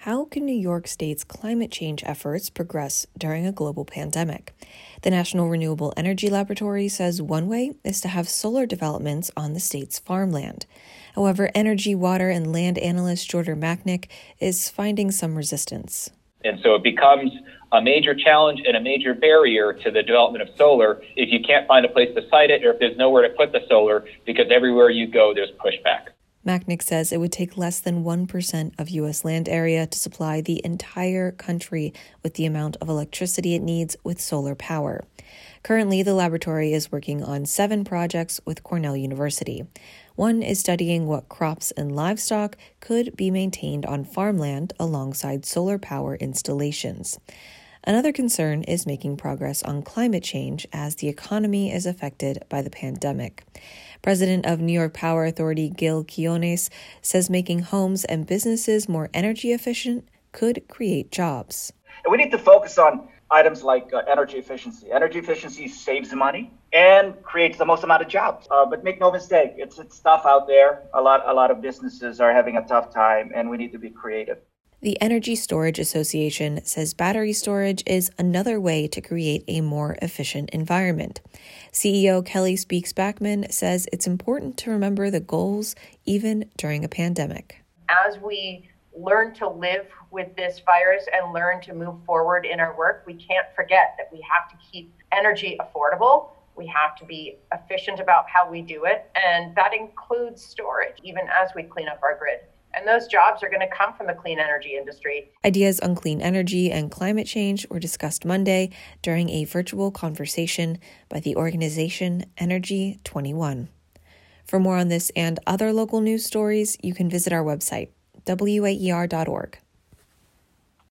How can New York State's climate change efforts progress during a global pandemic? The National Renewable Energy Laboratory says one way is to have solar developments on the state's farmland. However, energy, water, and land analyst Jordan Macnick is finding some resistance. And so it becomes a major challenge and a major barrier to the development of solar if you can't find a place to site it or if there's nowhere to put the solar, because everywhere you go, there's pushback. Macnick says it would take less than 1% of U.S. land area to supply the entire country with the amount of electricity it needs with solar power. Currently, the laboratory is working on 7 projects with Cornell University. One is studying what crops and livestock could be maintained on farmland alongside solar power installations. Another concern is making progress on climate change as the economy is affected by the pandemic. President of New York Power Authority Gil Quinones says making homes and businesses more energy efficient could create jobs. We need to focus on items like energy efficiency. Energy efficiency saves money and creates the most amount of jobs. But make no mistake, it's tough out there. A lot of businesses are having a tough time, and we need to be creative. The Energy Storage Association says battery storage is another way to create a more efficient environment. CEO Kelly Speaks-Backman says it's important to remember the goals even during a pandemic. As we learn to live with this virus and learn to move forward in our work, we can't forget that we have to keep energy affordable. We have to be efficient about how we do it, and that includes storage, even as we clean up our grid. And those jobs are going to come from the clean energy industry. Ideas on clean energy and climate change were discussed Monday during a virtual conversation by the organization Energy 21. For more on this and other local news stories, you can visit our website, waer.org.